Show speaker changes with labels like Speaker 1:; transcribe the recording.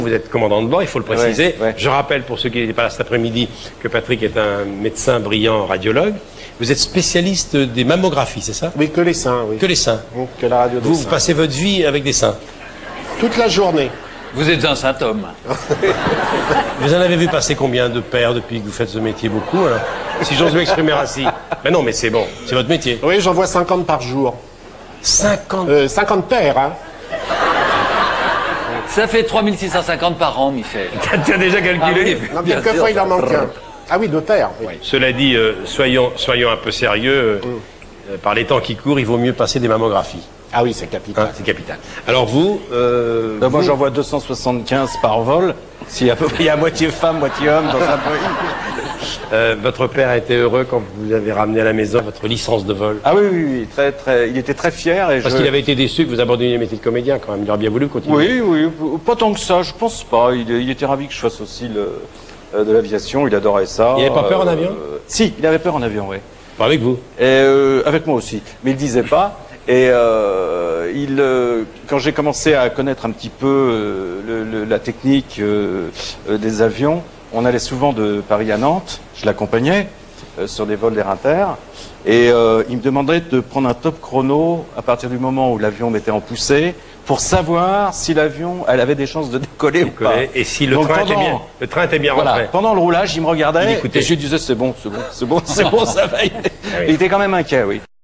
Speaker 1: Vous êtes commandant de bord, il faut le préciser.
Speaker 2: Ouais.
Speaker 1: Je rappelle pour ceux qui n'étaient pas là cet après-midi que Patrick est un médecin brillant radiologue. Vous êtes spécialiste des mammographies, c'est ça?
Speaker 3: Oui, que les seins, oui.
Speaker 1: Que les seins.
Speaker 3: Que la radio des
Speaker 1: Vous
Speaker 3: seins.
Speaker 1: passez votre vie avec des seins.
Speaker 3: Toute la journée.
Speaker 2: Vous êtes un saint homme.
Speaker 1: Vous en avez vu passer combien de paires depuis que vous faites ce métier? Beaucoup, alors. Si j'ose m'exprimer ainsi. Ben non, mais c'est bon, c'est votre métier.
Speaker 3: Oui, j'en vois 50 par jour.
Speaker 1: 50.
Speaker 3: 50 paires, hein.
Speaker 2: Ça fait 3650 par an, Michel.
Speaker 1: Tu as déjà calculé?
Speaker 3: Non, quelquefois, il en manque un. Ah oui, 2 paires. Oui.
Speaker 1: Cela dit, soyons un peu sérieux. Par les temps qui courent, il vaut mieux passer des mammographies.
Speaker 3: Ah oui, c'est capital.
Speaker 1: Hein, c'est capital. Alors vous,
Speaker 4: Moi, j'en vois 275 par vol. S'il y a à peu près à moitié femme, moitié homme dans un Boeing.
Speaker 1: votre père a été heureux quand vous avez ramené à la maison votre licence de vol.
Speaker 4: Ah oui, oui, oui, très, très, il était très fier. Et
Speaker 1: Parce qu'il avait été déçu que vous abandonniez le métier de comédien quand même. Il aurait bien voulu continuer.
Speaker 4: Oui, oui, pas tant que ça, je pense pas. Il était ravi que je fasse aussi de l'aviation, il adorait ça.
Speaker 1: Il n'avait pas peur en avion?
Speaker 4: Si, il avait peur en avion, oui.
Speaker 1: Pas avec vous.
Speaker 4: Et, avec moi aussi, mais il disait pas. Et quand j'ai commencé à connaître un petit peu la technique des avions, on allait souvent de Paris à Nantes, je l'accompagnais sur des vols d'Air Inter, et il me demandait de prendre un top chrono à partir du moment où l'avion mettait en poussée, pour savoir si l'avion, elle avait des chances de décoller ou pas.
Speaker 1: Et si le
Speaker 4: Donc,
Speaker 1: train était bien
Speaker 4: voilà,
Speaker 1: rentré.
Speaker 4: pendant le roulage, il me regardait,
Speaker 1: Il écoutait.
Speaker 4: et je lui disais c'est bon, ça va. Il était quand même inquiet, oui.